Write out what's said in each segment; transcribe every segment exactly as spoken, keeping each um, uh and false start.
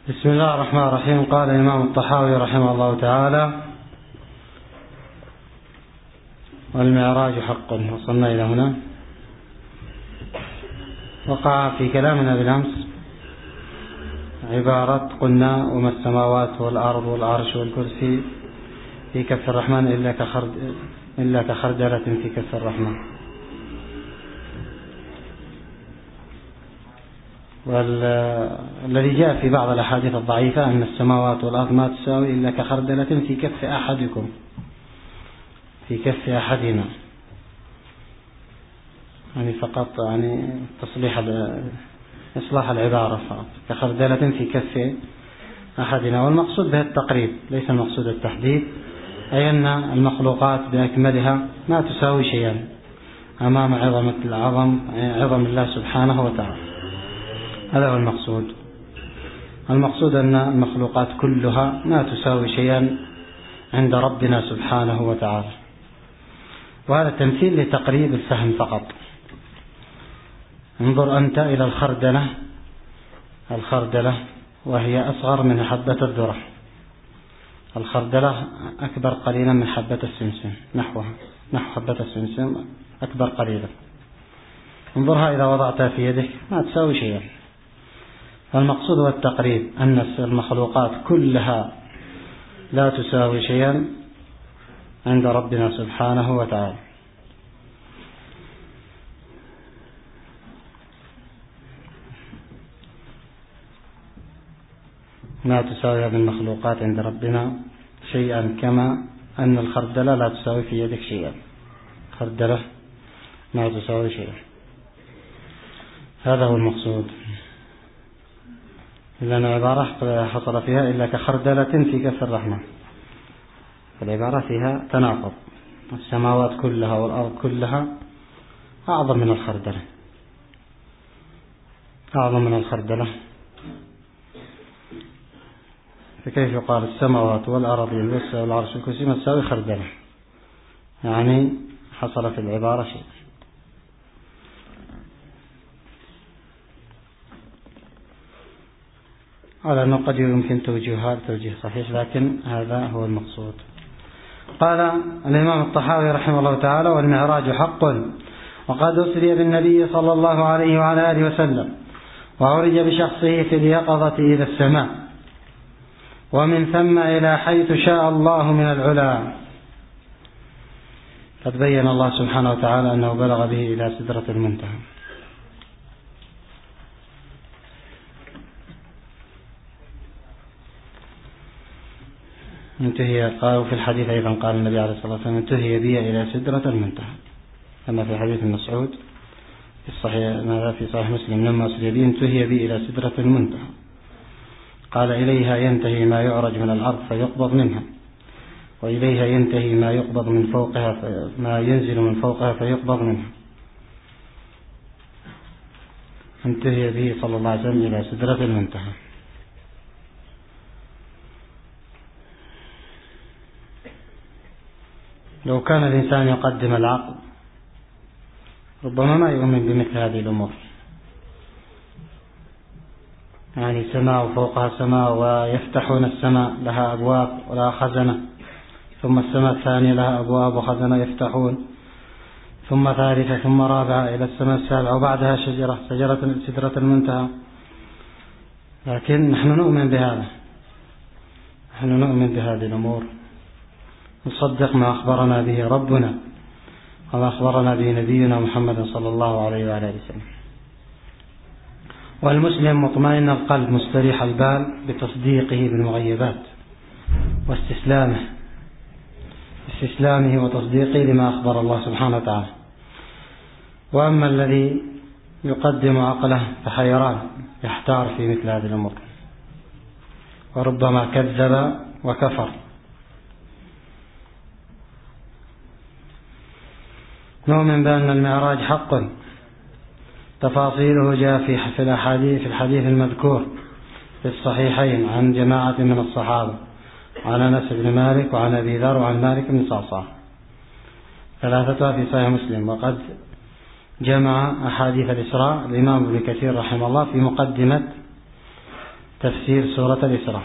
بسم الله الرحمن الرحيم. قال الإمام الطحاوي رحمه الله تعالى: والمعراج حق. وصلنا إلى هنا. وقع في كلامنا بالأمس عبارة قلنا: وما السماوات والأرض والعرش والكرسي في كف الرحمن إلا كخرد إلا كخردلة في كف الرحمن. والذي جاء في بعض الأحاديث الضعيفة أن السماوات والأرض ما تساوي إلا كخردلة في كف أحدكم، في كف أحدنا، يعني فقط يعني تصليح إصلاح العبارة فقط، كخردلة في كف أحدنا. والمقصود به التقريب، ليس المقصود التحديد، أي أن المخلوقات بأكملها ما تساوي شيئا أمام عظمة العظم عظم الله سبحانه وتعالى. هذا هو المقصود. المقصود أن المخلوقات كلها ما تساوي شيئا عند ربنا سبحانه وتعالى. وهذا تمثيل لتقريب الفهم فقط. انظر أنت إلى الخردلة الخردلة وهي أصغر من حبة الذرة. الخردلة أكبر قليلا من حبة السمسم، نحوها نحو حبة السمسم أكبر قليلا. انظرها إذا وضعتها في يدك ما تساوي شيئا. فالمقصود هو التقريب، أن المخلوقات كلها لا تساوي شيئا عند ربنا سبحانه وتعالى. لا تساوي هذه المخلوقات عند ربنا شيئا، كما أن الخردلة لا تساوي في يدك شيئا. خردلة لا تساوي شيئا. هذا هو المقصود. لأن عبارة حصل فيها إلا كخردلة في كف الرحمن، فالعبارة فيها تناقض. السماوات كلها والأرض كلها أعظم من الخردلة، أعظم من الخردلة. فكيف يقال السماوات والأرض والعرش والكرسي ما تساوي خردلة؟ يعني حصل في العبارة شيء. على أنه قد يمكن توجيهها توجيه صحيح، لكن هذا هو المقصود. قال الإمام الطحاوي رحمه الله تعالى: والمعراج حق، وقد أسري بالنبي صلى الله عليه وعلى آله وسلم، وعرج بشخصه في اليقظة إلى السماء، ومن ثم إلى حيث شاء الله من العلا. قد بين الله سبحانه وتعالى أنه بلغ به إلى سدرة المنتهى. انتهي. قالوا في الحديث أيضا قال النبي عليه الصلاة والسلام: انتهي بي إلى سدرة المنتهى. كما في حديث مسعود في الصحيح ماذا في صحيح مسلم: لما أسري بي انتهي بي إلى سدرة المنتهى، قال: إليها ينتهي ما يعرج من الأرض فيقبض منها، وإليها ينتهي ما يقبض من فوقها ما ينزل من فوقها فيقبض منها. انتهي به صلى الله عليه وسلم إلى سدرة المنتهى. لو كان الإنسان يقدم العقل ربما ما يؤمن بمثل هذه الأمور. يعني سماء وفوقها سماء، ويفتحون السماء لها أبواب ولها خزنة، ثم السماء الثانية لها أبواب وخزنة يفتحون، ثم ثالثة ثم رابعة إلى السماء السابعة، وبعدها شجرة شجرة سدرة المنتهى. لكن نحن نؤمن بهذا، نحن نؤمن بهذه الأمور، نصدق ما أخبرنا به ربنا وما أخبرنا به نبينا محمد صلى الله عليه وعلى آله وسلم. والمسلم مطمئن القلب مستريح البال بتصديقه بالمغيبات واستسلامه استسلامه وتصديقه لما أخبر الله سبحانه وتعالى. وأما الذي يقدم عقله فحيران، يحتار في مثل هذه الأمور، وربما كذب وكفر. نؤمن بأن المعراج حق، تفاصيله جاء في الحديث في الحديث المذكور في الصحيحين عن جماعة من الصحابة، عن أنس بن مالك وعن أبي ذر وعن مالك بن صعصع، ثلاثتها في صحيح مسلم. وقد جمع أحاديث الإسراء الإمام ابن كثير رحمه الله في مقدمة تفسير سورة الإسراء.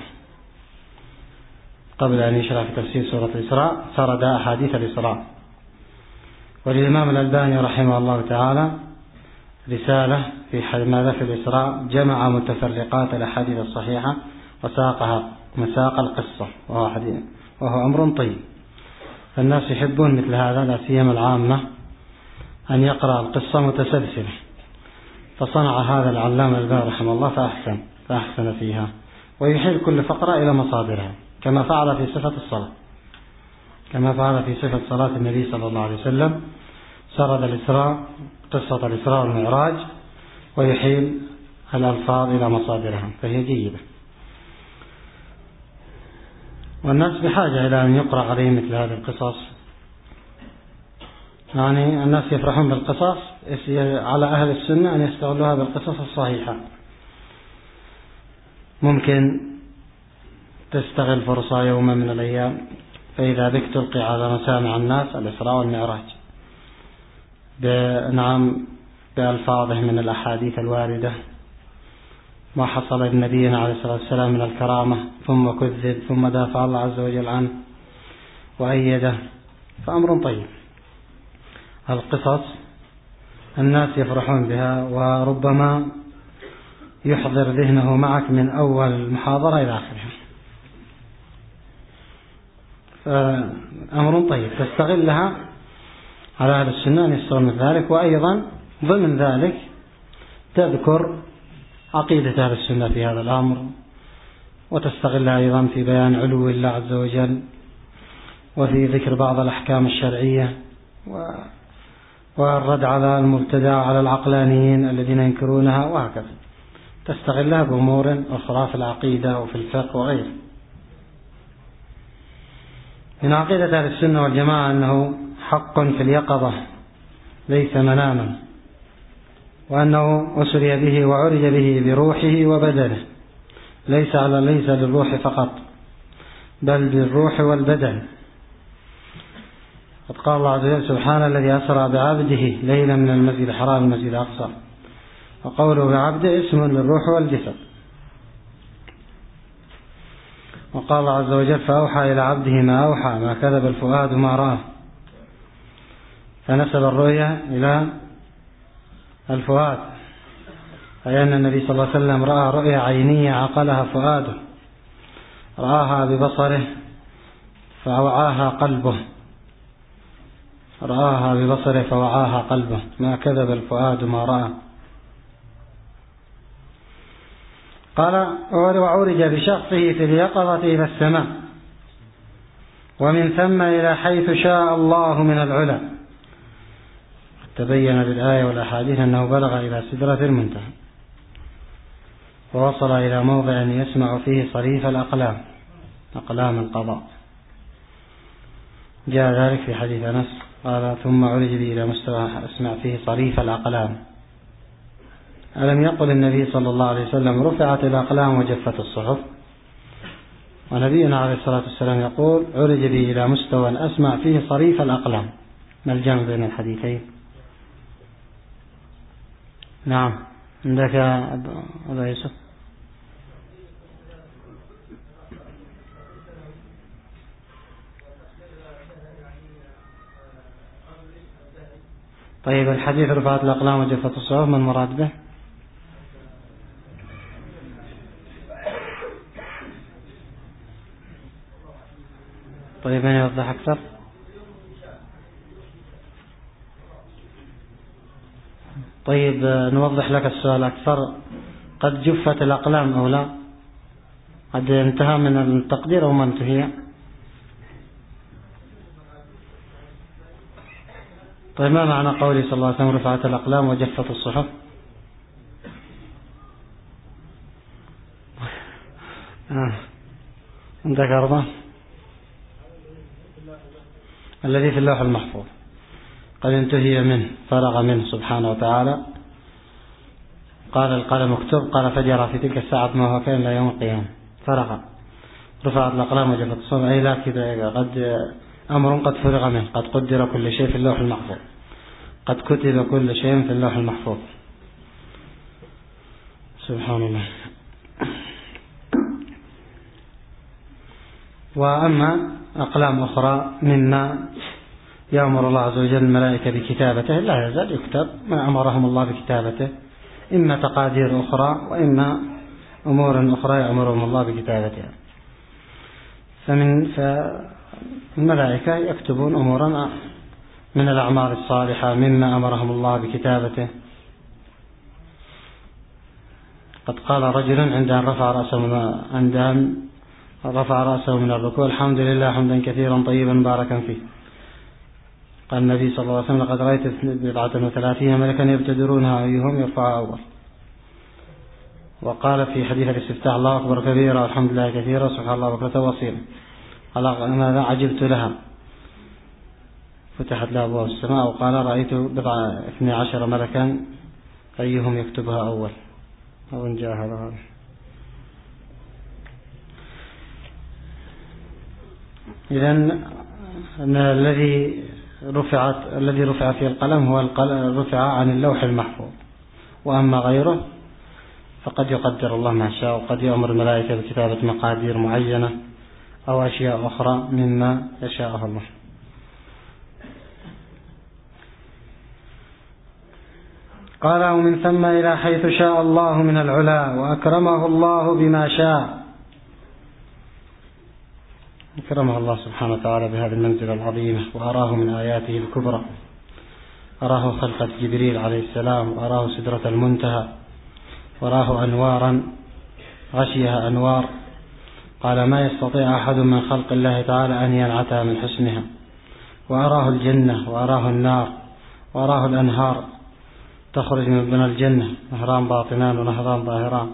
قبل أن يشرع في تفسير سورة الإسراء سرد أحاديث الإسراء. والإمام الألباني رحمه الله تعالى رسالة في ماذا في الإسراء، جمع متفرقات الأحاديث الصحيحة وساقها مساق القصة، وهو, حديث وهو أمر طيب. فالناس يحبون مثل هذا، لا سيما العامة، أن يقرأ القصة متسلسلة. فصنع هذا العلامة الألباني رحمه الله فأحسن فأحسن فيها، ويحيل كل فقرة إلى مصادرها، كما فعل في صفة الصلاة كما فعل في صفة صلاة النبي صلى الله عليه وسلم. سرد الإسراء قصة الإسراء والمعراج ويحيل الألفاظ إلى مصادرها، فهي جيدة. والناس بحاجة إلى أن يقرأ عليهم مثل هذه القصص. يعني الناس يفرحون بالقصص، على أهل السنة أن يستغلوها بالقصص الصحيحة. ممكن تستغل فرصة يوما من الأيام، فإذا بك تلقي على مسامع الناس الإسراء والمعراج نعم بألفاظه من الأحاديث الواردة، ما حصل لنبينا عليه الصلاة والسلام من الكرامة ثم كذب ثم دافع الله عز وجل عنه وأيده، فأمر طيب. القصص الناس يفرحون بها، وربما يحضر ذهنه معك من أول المحاضرة إلى آخرها، فأمر طيب تستغلها على أهل السنة أن يستغل من ذلك. وأيضا ضمن ذلك تذكر عقيدة أهل السنة في هذا الأمر، وتستغلها أيضا في بيان علو الله عز وجل، وفي ذكر بعض الأحكام الشرعية، والرد على المبتدع على العقلانيين الذين ينكرونها، وهكذا تستغلها بأمور أخرى في العقيدة وفي الفقه وغيره. من عقيدة أهل السنة والجماعة أنه حق في اليقظة ليس مناما، وأنه أسري به وعرج به بروحه وبدنه، ليس على ليس للروح فقط بل بالروح والبدن. قد قال الله عز وجل: سبحان الذي أسرى بعبده ليلا من المسجد الحرام المسجد الأقصى. وقوله بعبده اسم للروح والجسد. وقال الله عز وجل: فأوحى إلى عبده ما أوحى ما كذب الفؤاد ما رأى. فنسب الرؤيا إلى الفؤاد، أي أن النبي صلى الله عليه وسلم رأى رؤيا عينية عقلها فؤاده، رآها ببصره فوعاها قلبه رآها ببصره فوعاها قلبه ما كذب الفؤاد ما رأى. قال: وعرج بشخصه في اليقظة إلى السماء، ومن ثم إلى حيث شاء الله من العلا. تبين بالآية والأحاديث أنه بلغ إلى سدرة المنتهى، ووصل إلى موضع يسمع فيه صريف الأقلام، أقلام القضاء. جاء ذلك في حديث أنس قال: ثم عرج بي إلى مستوى أسمع فيه صريف الأقلام. ألم يقل النبي صلى الله عليه وسلم: رفعت الأقلام وجفت الصحف؟ ونبينا عليه الصلاة والسلام يقول: عرج بي إلى مستوى أسمع فيه صريف الأقلام. ما الجمع بين الحديثين؟ نعم، عندك أبا يوسف. طيب، الحديث رفعت الأقلام وجفت الصحف ما المراد به؟ طيب، من يوضح أكثر؟ طيب، نوضح لك السؤال أكثر. قد جفت الأقلام أو لا؟ قد انتهى من التقدير أو ما انتهي؟ طيب، ما معنى قولي صلى الله عليه وسلم: رفعت الأقلام وجفت الصحف؟ آه. عندك أرضا الذي في اللوح المحفوظ قد انتهي منه، فرغ منه سبحانه وتعالى. قال القلم اكتب، قال فجر في تلك الساعة ما هو كان لا يوم القيامة، فرغ. رفعت الأقلام وجفت الصحف، أي لا كذا، قد أمر قد فرغ منه، قد قدر كل شيء في اللوح المحفوظ، قد كتب كل شيء في اللوح المحفوظ. سبحان الله. وأما أقلام أخرى مما يأمر الله عز وجل الملائكة بكتابته لا يزال يكتب ما أمرهم الله بكتابته، إما تقادير أخرى وإما أمور أخرى يأمرهم الله بكتابتها. فمن فالملائكة يكتبون أمورا من الأعمال الصالحة مما أمرهم الله بكتابته. قد قال رجل عند أن رفع رأسه من عند أن رفع رأسه من الركوع: الحمد لله حمدا كثيرا طيبا مباركا فيه. قال النبي صلى الله عليه وسلم: لقد رأيت بضعة وثلاثين ملكا يبتدرونها أيهم يرفع أول. وقال في حديث الاستفتاح: الله أكبر كبيرا والحمد لله كثيرا سبحان الله بكرة وأصيلا. قال: أنا عجبت لها، فتحت لها أبواب السماء. وقال: رأيت بضعة اثني عشر ملكا أيهم يكتبها أول. أو إن جاء هذا. إذن الذي رفعت الذي رفع فيه القلم هو القلم رفع عن اللوح المحفوظ، وأما غيره فقد يقدر الله ما شاء، وقد يأمر الملائكة بكتابة مقادير معينة أو أشياء أخرى مما يشاءه الله. قال: ومن ثم إلى حيث شاء الله من العلا وأكرمه الله بما شاء. أكرمه الله سبحانه وتعالى بهذه المنزلة العظيمة، وأراه من آياته الكبرى، أراه خلقة جبريل عليه السلام، وأراه سدرة المنتهى، وراه أنوارا غشيها أنوار. قال: ما يستطيع أحد من خلق الله تعالى أن ينعتها من حسنها. وأراه الجنة، وأراه النار، وأراه الأنهار تخرج من الجنة، نهران باطنان ونهران ظاهران.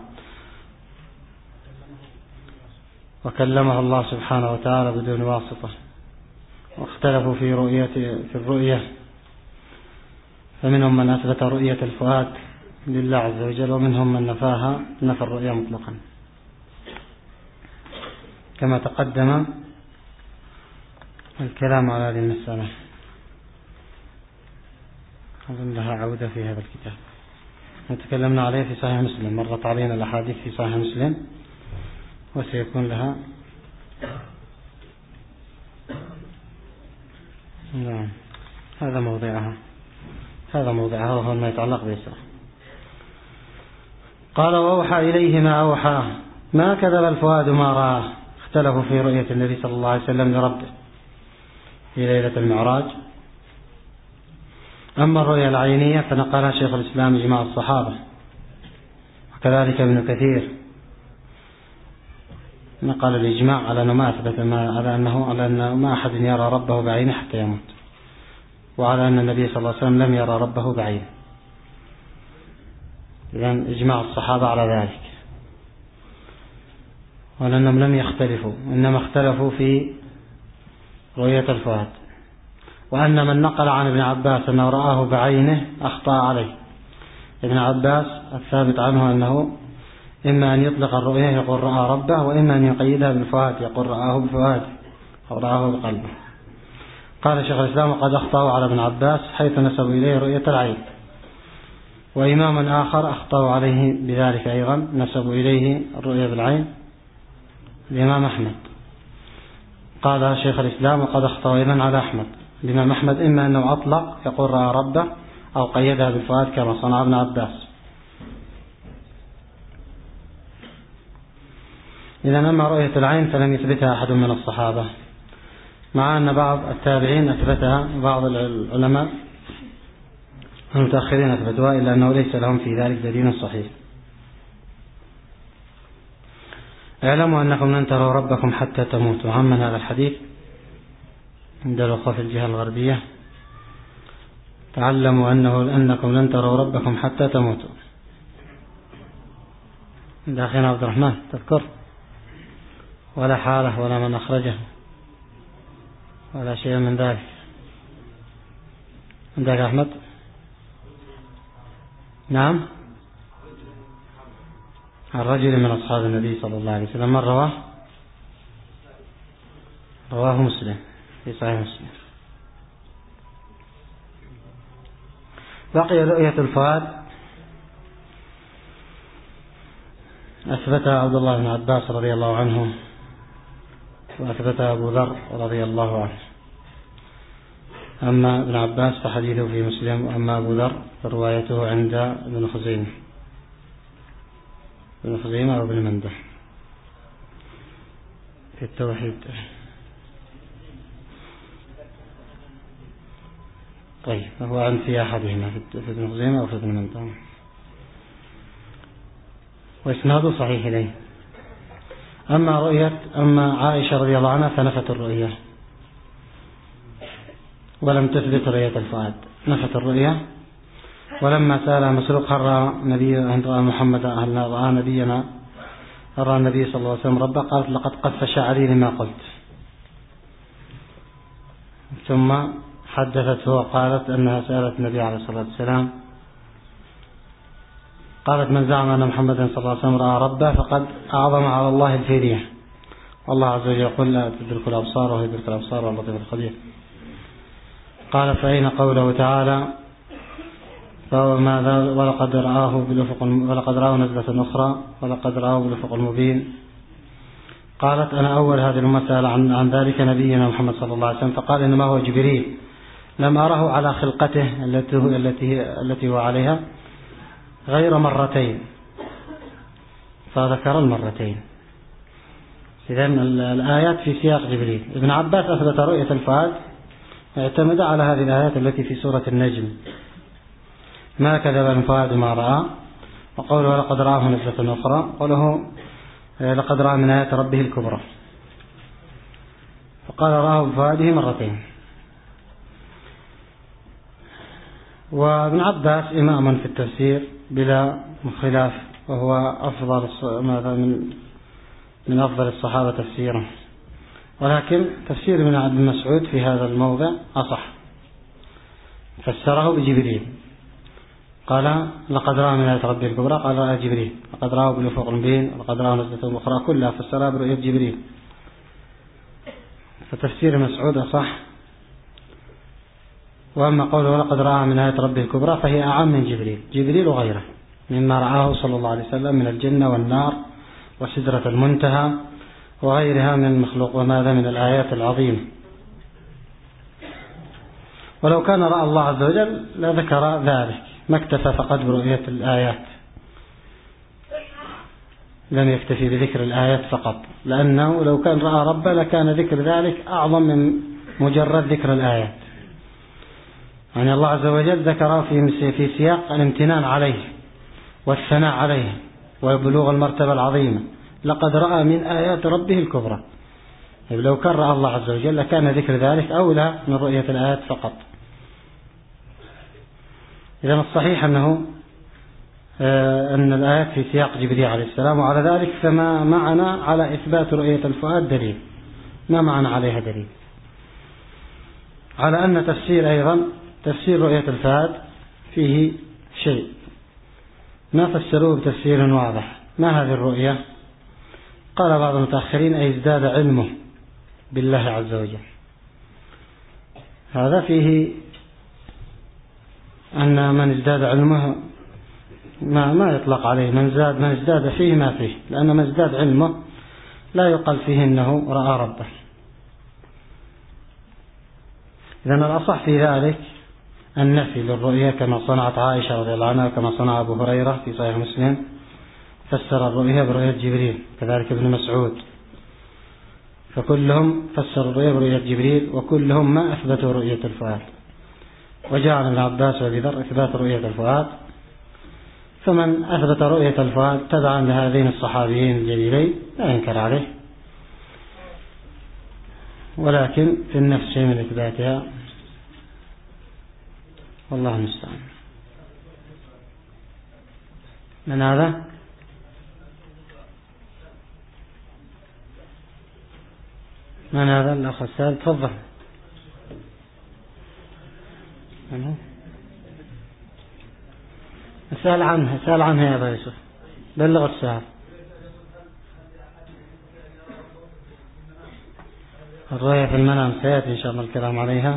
وكلمه الله سبحانه وتعالى بدون واسطة. واختلفوا في رؤية في الرؤية، فمنهم من أثبت رؤية الفؤاد لله عز وجل، ومنهم من نفاها نفى الرؤية مطلقا، كما تقدم الكلام على هذه المسألة. أظن لها عودة في هذا الكتاب، وتكلمنا عليه في صحيح مسلم، مرت علينا الأحاديث في صحيح مسلم، وسيكون لها نعم هذا موضعها هذا موضعها وهو ما يتعلق بإسراء. قال: وأوحى إليه ما أوحى ما كذب الفؤاد ما رآه. اختلفوا في رؤية النبي صلى الله عليه وسلم لربه في ليلة المعراج. أما الرؤية العينية فنقلها شيخ الإسلام إجماع الصحابة، وكذلك ابن كثير نقل الإجماع على أنه ما أثبت ما على أنه على أنه ما أحد يرى ربه بعينه حتى يموت، وعلى أن النبي صلى الله عليه وسلم لم يرى ربه بعينه. إذن إجماع الصحابة على ذلك، ولأنهم لم يختلفوا، إنما اختلفوا في رؤية الفؤاد. وأن من نقل عن ابن عباس أنه رآه بعينه أخطأ عليه. ابن عباس الثابت عنه أنه إما أن يطلق الرؤية يقول رأى ربه، وإما أن يقيدها بالفؤاد يقول رآه بفؤاده أو رآه بقلبه. قال شيخ الإسلام: وقد أخطأوا على ابن عباس حيث نسبوا إليه رؤية العين. وإمام آخر أخطأوا عليه بذلك أيضا، نسبوا إليه الرؤية بالعين، الإمام أحمد. قال شيخ الإسلام: وقد أخطأوا أيضا على أحمد الإمام أحمد، إما أنه أطلق يقول رأى ربه أو قيدها بالفؤاد كما صنع ابن عباس. إذا أما رؤية العين فلم يثبتها أحد من الصحابة، مع أن بعض التابعين أثبتها، بعض العلماء المتأخرين أثبتوها، إلا أنه ليس لهم في ذلك دليل صحيح. اعلموا أنكم لن تروا ربكم حتى تموتوا. عمن هذا الحديث عند الوقوف في الجهة الغربية: تعلموا أنه أنكم لن تروا ربكم حتى تموتوا. عند أخينا عبد الرحمن تذكر؟ ولا حالة ولا من أخرجه ولا شيء من ذلك. عندك أحمد؟ نعم، الرجل من أصحاب النبي صلى الله عليه وسلم. من رواه؟ رواه مسلم في صحيح مسلم. بقي رؤية الفؤاد أثبتها عبد الله بن عباس رضي الله عنه وأثبتها أبو ذر رضي الله عنه. أما ابن عباس فحديثه في مسلم، وأما أبو ذر فروايته عند ابن خزيمة ابن خزيمة أو ابن منده في التوحيد. طيب فهو عن في أحدهما في ابن خزيمة أو في ابن منده، وإسناده صحيح إليه. أما رؤية أما عائشة رضي الله عنها فنفت الرؤية ولم تثبت رؤية الفؤاد، نفت الرؤية. ولما سأل مسروق هل رأى نبي هل رأى محمد هل رأى نبينا هل رأى النبي صلى الله عليه وسلم ربه، قالت لقد قف شعري لما قلت. ثم حدثته وقالت أنها سألت النبي عليه الصلاة والسلام قالت من زعم أن محمدا صلى الله عليه وسلم رأى ربه فقد أعظم على الله الفدية، والله عز وجل يقول لا تدرك الأبصار وهي تدرك الأبصار واللطيف الخبير. قال فأين قوله تعالى ولقد رآه بالأفق ولقد رآه نزلة أخرى ولقد رآه بالأفق المبين. قالت أنا أول هذه المسألة عن, عن ذلك نبينا محمد صلى الله عليه وسلم، فقال إنما هو جبريل لم أره على خلقته التي هو, التي التي هو عليها غير مرتين، فذكر المرتين. إذن الآيات في سياق جبريل. ابن عباس أثبت رؤية الفؤاد اعتمد على هذه الآيات التي في سورة النجم ما كذب الفؤاد ما رأى، وقوله ولقد رآه نزلة أخرى، قوله لقد رأى من آيات ربه الكبرى، فقال رآه بفؤاده مرتين. وابن عباس إمام في التفسير بلا خلاف، وهو أفضل من من أفضل الصحابة تفسيرا، ولكن تفسير ابن عبد مسعود في هذا الموضع أصح، فسره بجبريل، قال لقد رأى من آيات ربه الكبرى، قال رأى جبريل، لقد رآه بالأفق المبين، لقد رآه نزلة أخرى، كلها فسرها برؤية جبريل، فتفسير مسعود أصح. وأما قوله لقد رأى من آيات ربه الكبرى فهي أعم من جبريل، جبريل وغيره مما رآه صلى الله عليه وسلم من الجنة والنار وسدرة المنتهى وغيرها من المخلوق وماذا من الآيات العظيمة. ولو كان رأى الله عز وجل لذكر ذلك، ما اكتفى فقط برؤية الآيات، لم يكتفي بذكر الآيات فقط، لأنه لو كان رأى ربه لكان ذكر ذلك أعظم من مجرد ذكر الآيات. يعني الله عز وجل ذكر في في سياق الامتنان عليه والثناء عليه وبلوغ المرتبة العظيمة، لقد رأى من آيات ربه الكبرى. لو كان رأى الله عز وجل لكان ذكر ذلك أولى من رؤية الآيات فقط. إذن الصحيح أنه أن الآيات في سياق جبريل عليه السلام، وعلى ذلك فما معنا على إثبات رؤية الفؤاد دليل، ما معنا عليها دليل على أن تفسير أيضا تفسير رؤية الفؤاد فيه شيء ما فسروه بتفسير واضح. ما هذه الرؤية؟ قال بعض المتأخرين أي ازداد علمه بالله عز وجل، هذا فيه أن من ازداد علمه ما ما يطلق عليه من زاد من ازداد فيه ما فيه، لأن من ازداد علمه لا يقال فيه أنه رأى ربه. إذن الأصح في ذلك النفي للرؤية كما صنعت عائشة رضي الله عنها وكما صنع أبو هريرة في صحيح مسلم، فسر الرؤية برؤية جبريل، كذلك ابن مسعود، فكلهم فسروا الرؤية برؤية جبريل وكلهم ما أثبتوا رؤية الفؤاد. وجاء عن ابن عباس وابي ذر إثبات رؤية الفؤاد، فمن أثبت رؤية الفؤاد تبعا لهذين الصحابيين الجليلين لا ينكر عليه، ولكن في النفس شيء من إثباتها، والله المستعان. من هذا؟ من هذا الأخ السائل؟ تفضل. اسأل عنها اسأل عنها يا أبا يوسف، بلغ السؤال. الرؤية في المنام سيأتي إن شاء الله الكلام عليها.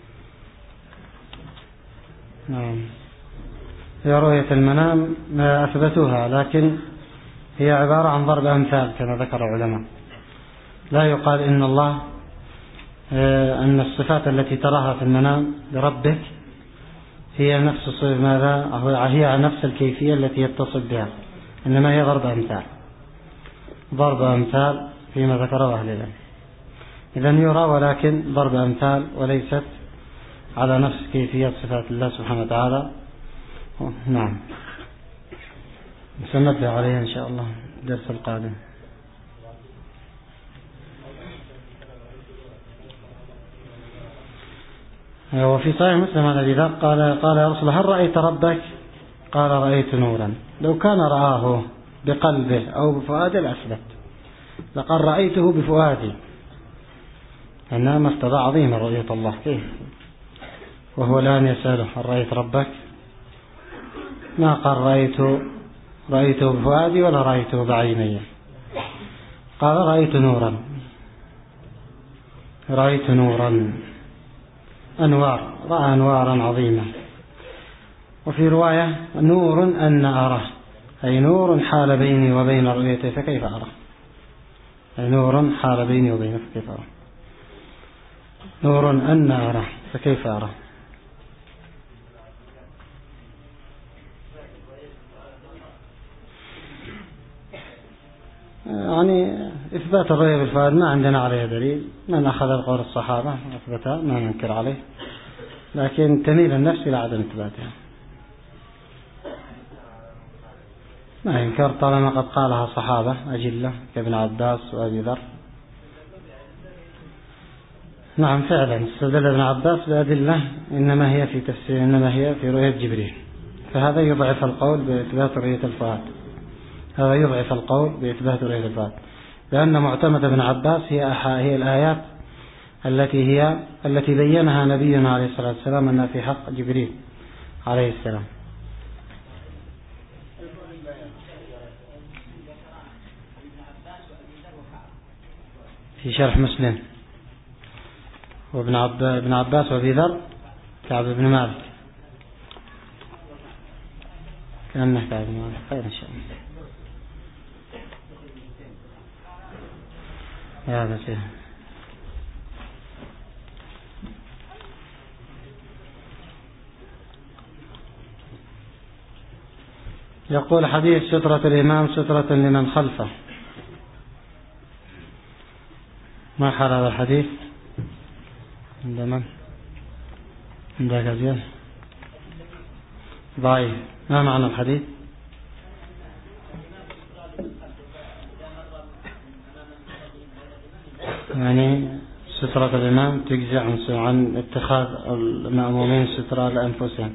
نعم، هي رؤية المنام أثبتوها، لكن هي عبارة عن ضرب أمثال كما ذكر العلماء، لا يقال إن الله أن الصفات التي تراها في المنام لربك هي نفس ماذا هي نفس الكيفية التي يتصل بها، إنما هي ضرب أمثال ضرب أمثال فيما ذكره أهل العلم. إذن يرى ولكن ضرب أمثال وليست على نفس كيفية صفات الله سبحانه وتعالى. نعم، سنبدأ عليها إن شاء الله الدرس القادم. وفي صحيح مسلم عن أبي ذر قال قال يا رسول الله هل رأيت ربك؟ قال رأيت نورا. لو كان رآه بقلبه أو بفؤاده لأثبت، لقد رأيته بفؤادي، أنها مرتبة عظيمة رؤية الله. كيف وهو الآن يسأله هل رأيت ربك؟ ما قال رأيت رأيته بفؤادي ولا رأيته بعيني، قال رأيت نورا رأيت نورا أنوار، رأى أنوارا عظيمة. وفي رواية نور أن أراه، أي نور حال بيني وبين رؤيته فكيف أراه، أي نور حال بيني وبينه فكيف أراه، نور أن أراه فكيف أراه. يعني إثبات الرؤية بالفؤاد ما عندنا عليه دليل، من أخذ القول الصحابة أثبتها ما ننكر عليه، لكن تميل النفس إلى عدم إثباتها ما ينكر طالما قد قالها صحابة أجلة كابن عباس وأبي ذر. نعم فعلا استدل ابن عباس بأدلة إنما هي في تفسير إنما هي في رؤية جبريل، فهذا يضعف القول بإثبات رؤية الفؤاد، هذا يضعف القول بإثبات رؤية الفؤاد، لأن معتمد ابن عباس هي هي الآيات التي هي التي بينها نبينا عليه الصلاة والسلام أنها في حق جبريل عليه السلام. في شرح مسلم وابن عب... ابن عباس وابي ذر كعب بن مالك، كأنه كعب بن مالك. خير إن شاء الله. هذا شيء. يقول حديث سترة الإمام سترة لمن خلفه، ما حال هذا الحديث عند من؟ عند غزير ضعيف. ما معنى الحديث؟ يعني سترة الإمام تجزي عن عن اتخاذ المأمومين سترة لأنفسهم،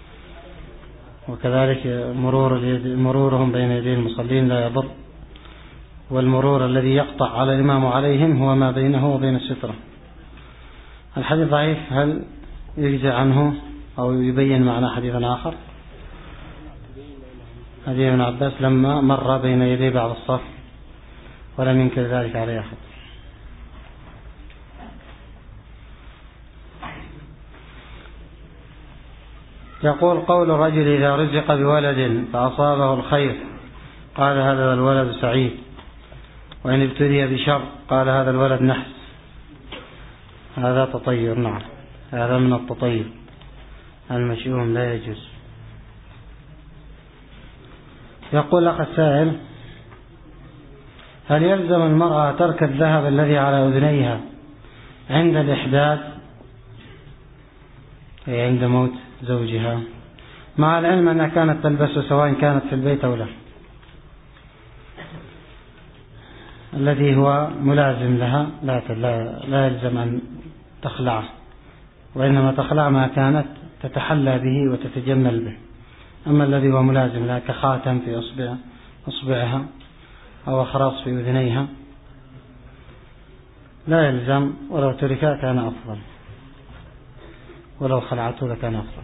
وكذلك مرور مرورهم بين يدي المصلين لا يضر، والمرور الذي يقطع على الإمام عليهم هو ما بينه وبين السترة. الحديث ضعيف، هل يجزي عنه أو يبين معنى حديث آخر؟ حديث ابن عباس لما مر بين يدي بعض الصف ولم ينكر ذلك عليه أحد. يقول قول الرجل إذا رزق بولد فأصابه الخير قال هذا الولد سعيد، وإن ابتلي بشر قال هذا الولد نحس، هذا تطير. نعم هذا من التطير المشؤوم لا يجوز. يقول أخ السائل هل يلزم المرأة ترك الذهب الذي على أذنيها عند الإحداث أي عند موت زوجها، مع العلم أنها كانت تلبسه سواء كانت في البيت أو لا، الذي هو ملازم لها لا لا يلزم أن تخلعه، وإنما تخلع ما كانت تتحلى به وتتجمل به. أما الذي هو ملازم لها كخاتم في أصبع أصبعها أو أخراص في أذنيها لا يلزم، ولو تركها كان أفضل، ولو خلعته لكان أفضل.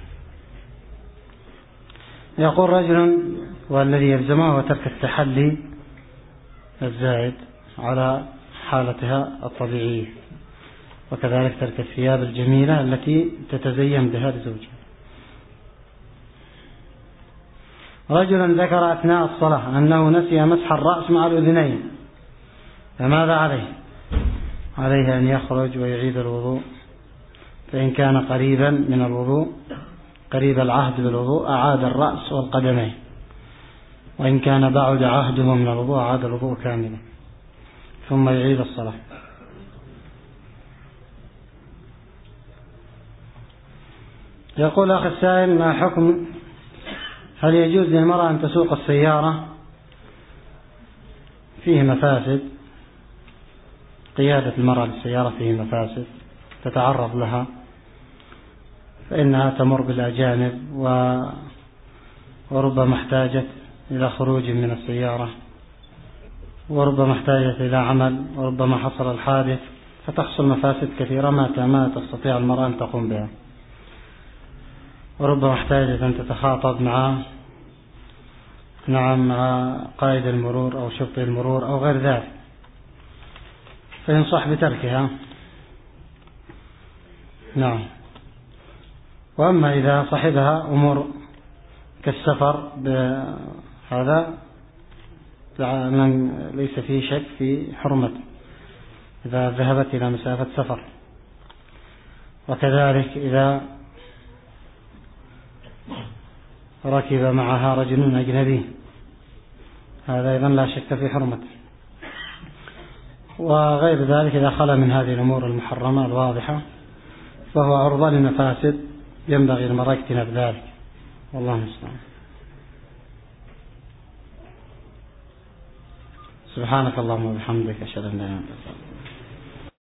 يقول رجل والذي يلزمه وترك التحلي الزائد على حالتها الطبيعية، وكذلك ترك الثياب الجميلة التي تتزين بها لزوجها. رجل ذكر أثناء الصلاة أنه نسي مسح الرأس مع الأذنين، فماذا عليه؟ عليه أن يخرج ويعيد الوضوء، فإن كان قريبا من الوضوء قريب العهد بالوضوء أعاد الرأس والقدمين، وإن كان بعد عهده من الوضوء أعاد الوضوء كاملا ثم يعيد الصلاة. يقول أخي السائل: ما حكم هل يجوز للمرأة أن تسوق السيارة؟ فيه مفاسد، قيادة المرأة للسيارة فيه مفاسد تتعرض لها، فإنها تمر بالأجانب وربما احتاجت إلى خروج من السيارة، وربما احتاجت إلى عمل، وربما حصل الحادث، فتحصل مفاسد كثيرة ما تستطيع المرأة أن تقوم بها، وربما احتاجت أن تتخاطب مع نعم مع قائد المرور أو شرطي المرور أو غير ذلك، فينصح بتركها. نعم. وأما إذا صاحبها أمور كالسفر هذا ليس فيه شك في حرمته إذا ذهبت إلى مسافة سفر، وكذلك إذا ركب معها رجل أجنبي هذا أيضا لا شك في حرمته، وغير ذلك إذا خلا من هذه الأمور المحرمة الواضحة فهو عرضة لمفاسد ينبغي المرأة اجتناب ذلك، والله المستعان. سبحانك اللهم وبحمدك، أشهد أن لا إله إلا أنت.